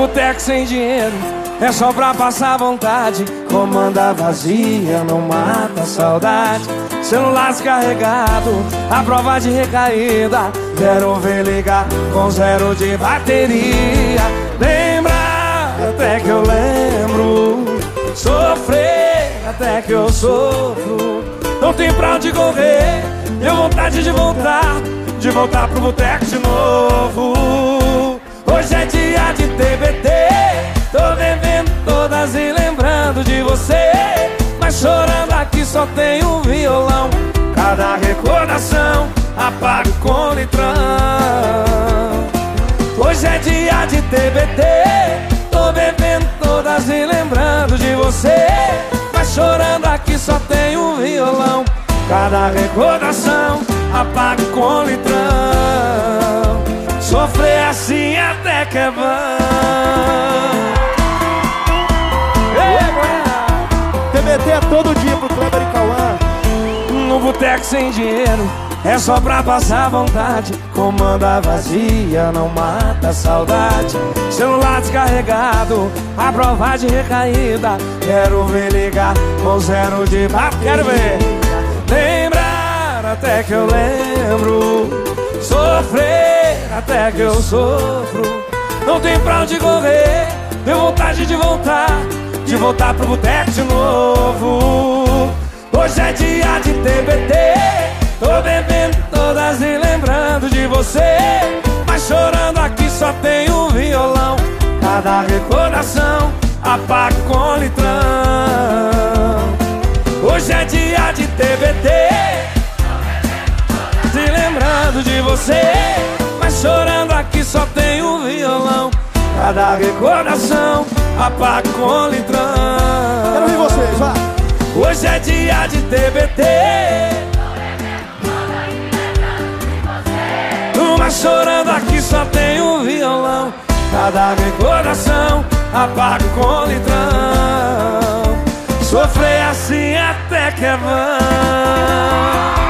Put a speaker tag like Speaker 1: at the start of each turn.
Speaker 1: boteco sem dinheiro, é só pra passar vontade. Comanda vazia, não mata a saudade. Celular descarregado, a prova de recaída. Quero ver ligar com 0 de bateria. Lembra, até que eu lembro. Sofrer, até que eu sofro. Não tem pra onde correr, deu vontade de voltar pro boteco de novo. Hoje é dia de TBT, tô bebendo todas e lembrando de você. Mas chorando aqui só tem um violão. Cada recordação apago com litrão. Hoje é dia de TBT, tô bebendo todas e lembrando de você. Mas chorando aqui só tem um violão. Cada recordação apago com litrão. Sofrer assim até que é bom.
Speaker 2: TBT é todo dia pro Kleber e Cauã.
Speaker 1: No boteco sem dinheiro, é só pra passar vontade. Comanda vazia, não mata a saudade. Celular descarregado, a prova de recaída. Quero ver ligar com 0 de papo. Quero ver lembrar até que eu lembro. Sofrer até que eu sofro. Não tem pra onde correr, deu vontade de voltar pro boteco de novo. Hoje é dia de TBT, tô bebendo todas e lembrando de você. Mas chorando aqui só tem um violão. Cada recordação apago com litrão. Hoje é dia de TBT, se lembrando de você. Mas chorando aqui só tem um violão. Cada recordação apago com litrão.
Speaker 2: Quero ouvir vocês, vai.
Speaker 1: Hoje é dia de TBT, mas chorando aqui só tem um violão. Cada recordação apago com litrão. Sofrer assim até que é bom.